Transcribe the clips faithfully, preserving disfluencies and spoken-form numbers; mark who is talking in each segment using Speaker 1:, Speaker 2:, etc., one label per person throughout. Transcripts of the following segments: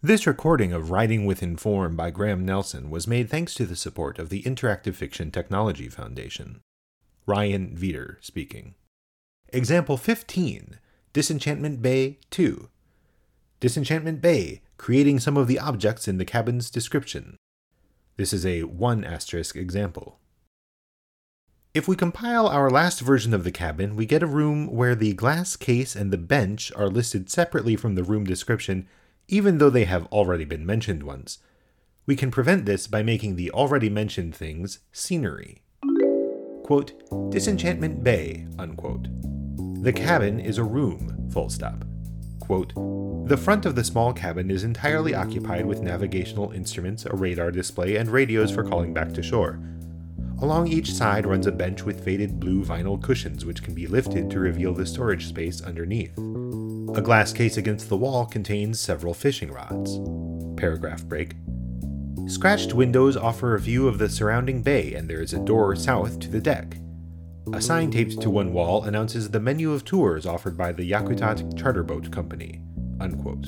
Speaker 1: This recording of Writing with Inform by Graham Nelson was made thanks to the support of the Interactive Fiction Technology Foundation. Ryan Veeder speaking. Example fifteen, Disenchantment Bay two. Disenchantment Bay, creating some of the objects in the cabin's description. This is a one asterisk example. If we compile our last version of the cabin, we get a room where the glass case and the bench are listed separately from the room description, even though they have already been mentioned once. We can prevent this by making the already mentioned things scenery. Quote, Disenchantment Bay, unquote. The cabin is a room, full stop. Quote, the front of the small cabin is entirely occupied with navigational instruments, a radar display, and radios for calling back to shore. Along each side runs a bench with faded blue vinyl cushions which can be lifted to reveal the storage space underneath. A glass case against the wall contains several fishing rods. Paragraph break. Scratched windows offer a view of the surrounding bay, and there is a door south to the deck. A sign taped to one wall announces the menu of tours offered by the Yakutat Charter Boat Company. Unquote.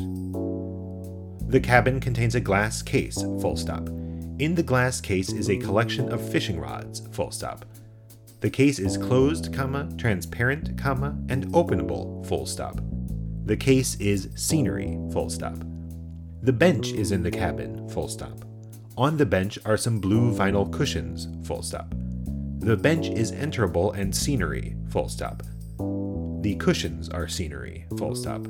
Speaker 1: The cabin contains a glass case, full stop. In the glass case is a collection of fishing rods, full stop. The case is closed, comma, transparent, comma, and openable, full stop. The case is scenery, full stop. The bench is in the cabin, full stop. On the bench are some blue vinyl cushions, full stop. The bench is enterable and scenery, full stop. The cushions are scenery, full stop.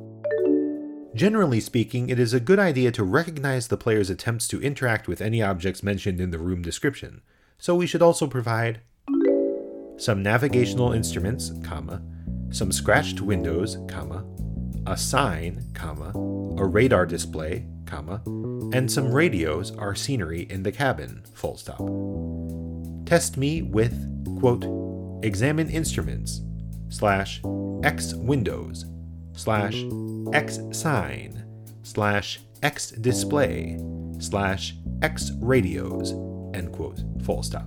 Speaker 1: Generally speaking, it is a good idea to recognize the player's attempts to interact with any objects mentioned in the room description, so we should also provide some navigational instruments, comma, some scratched windows, comma, a sign, comma, a radar display, comma, and some radios are scenery in the cabin, full stop. Test me with, quote, examine instruments, slash, X windows, slash, X sign, slash, X display, slash, X radios, end quote, full stop.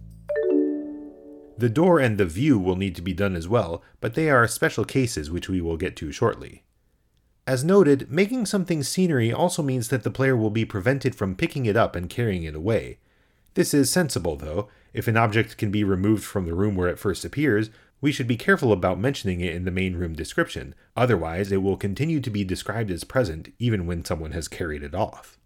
Speaker 1: The door and the view will need to be done as well, but they are special cases which we will get to shortly. As noted, making something scenery also means that the player will be prevented from picking it up and carrying it away. This is sensible, though. If an object can be removed from the room where it first appears, we should be careful about mentioning it in the main room description, otherwise it will continue to be described as present even when someone has carried it off.